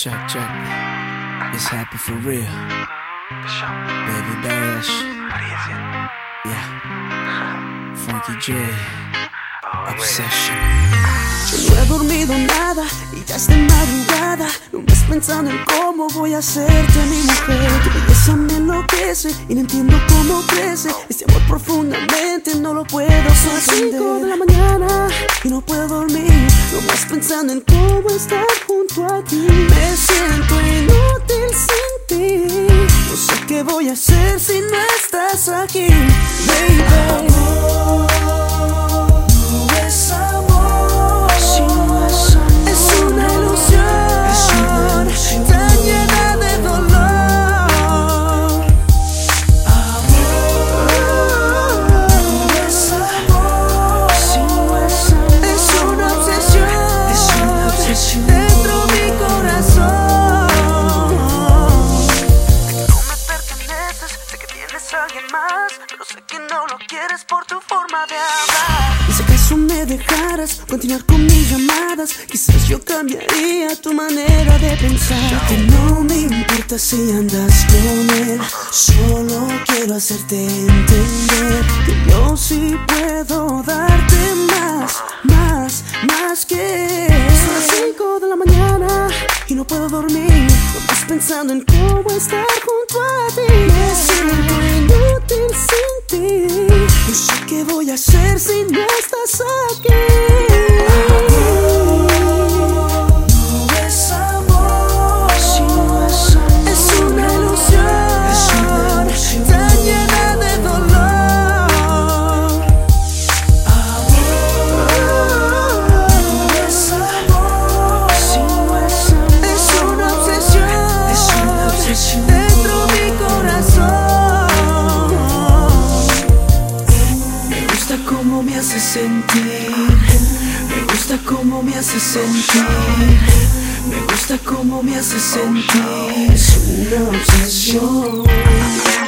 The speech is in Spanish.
Check, check. It's happy for real. Baby Bash. Yeah. Funky J. Obsession. Yo no he dormido nada y ya es de madrugada, nomás pensando en cómo voy a hacerte mi mujer. Tu belleza me enloquece y no entiendo cómo crece. Este amor profundamente no lo puedo comprender. Son las 5 de la mañana y no puedo dormir, nomás pensando en cómo estar junto a ti. Me siento inútil sin ti, no sé qué voy a hacer si no estás aquí, baby. Pero sé que no lo quieres por tu forma de hablar. Y si acaso me dejaras continuar con mis llamadas, quizás yo cambiaría tu manera de pensar. Que no me importa si andas con él, solo quiero hacerte entender que yo sí puedo darte más que él. Son las 5 de la mañana y no puedo dormir, nomás pensando en cómo estar junto a ti. Me siento inútil sin ti, no sé qué voy a hacer si no estás aquí. Cómo me hace sentir, me gusta cómo me hace sentir, me gusta cómo me hace sentir. Es una obsesión.